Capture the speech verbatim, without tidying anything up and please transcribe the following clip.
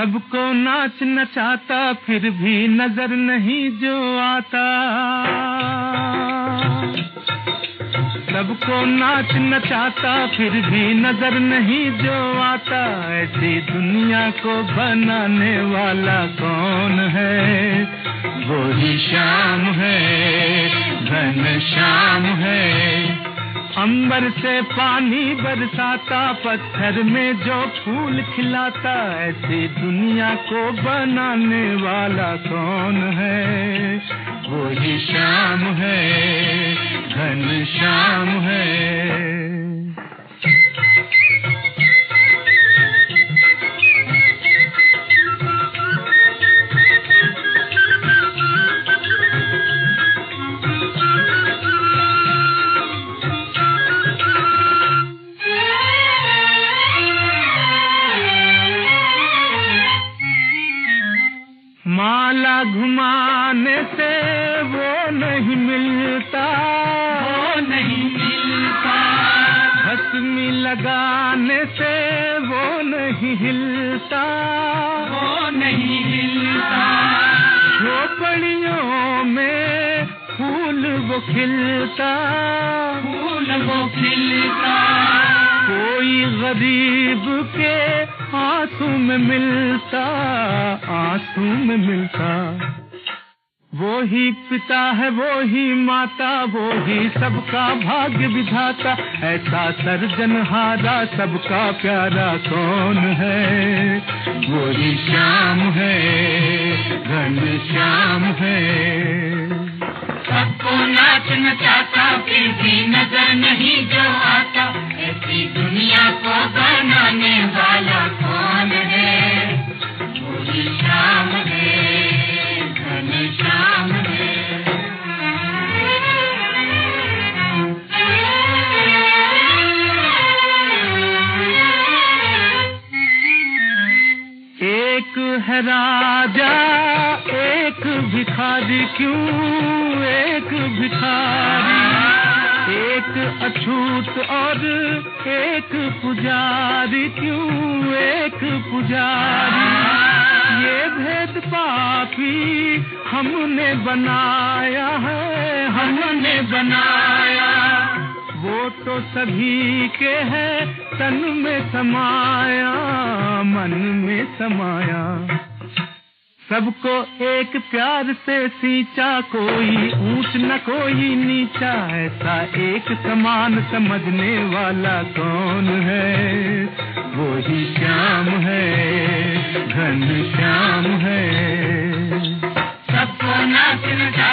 सबको नाच नचाता फिर भी नजर नहीं जो आता, सबको नाच नचाता फिर भी नजर नहीं जो आता, ऐसी दुनिया को बनाने वाला कौन है? वो ही श्याम है, घनश्याम है। अंबर से पानी बरसाता, पत्थर में जो फूल खिलाता, ऐसी दुनिया को बनाने वाला कौन है? वो ही श्याम है, घनश्याम है। माला घुमाने से वो नहीं मिलता, वो नहीं मिलता। भस्मी लगाने से वो नहीं हिलता, वो नहीं हिलता। झोपड़ियों में फूल वो खिलता, फूल वो खिलता। कोई गरीब के आंसू में मिलता, आंसू में मिलता। वो ही पिता है, वो ही माता, वो ही सबका भाग्य विधाता, ऐसा सर्जनहारा सबका प्यारा कौन है? वो ही श्याम है, घनश्याम है। सबको नाच नचाता फिर भी नजर नहीं जो आता, ऐसी दुनिया को बनाने वाला कौन है? वो ही श्याम है, घनश्याम है। एक है राजा एक भिखारी, क्यों एक भिखारी? एक अछूत और एक पुजारी, क्यों एक पुजारी? ये भेद पापी हमने बनाया है, हमने बनाया। वो तो सभी के है तन में समाया, मन में समाया। सबको एक प्यार से सींचा, कोई ऊंच न कोई नीचा, ऐसा एक समान समझने वाला कौन है? वो ही श्याम है, घनश्याम है। सबको नाच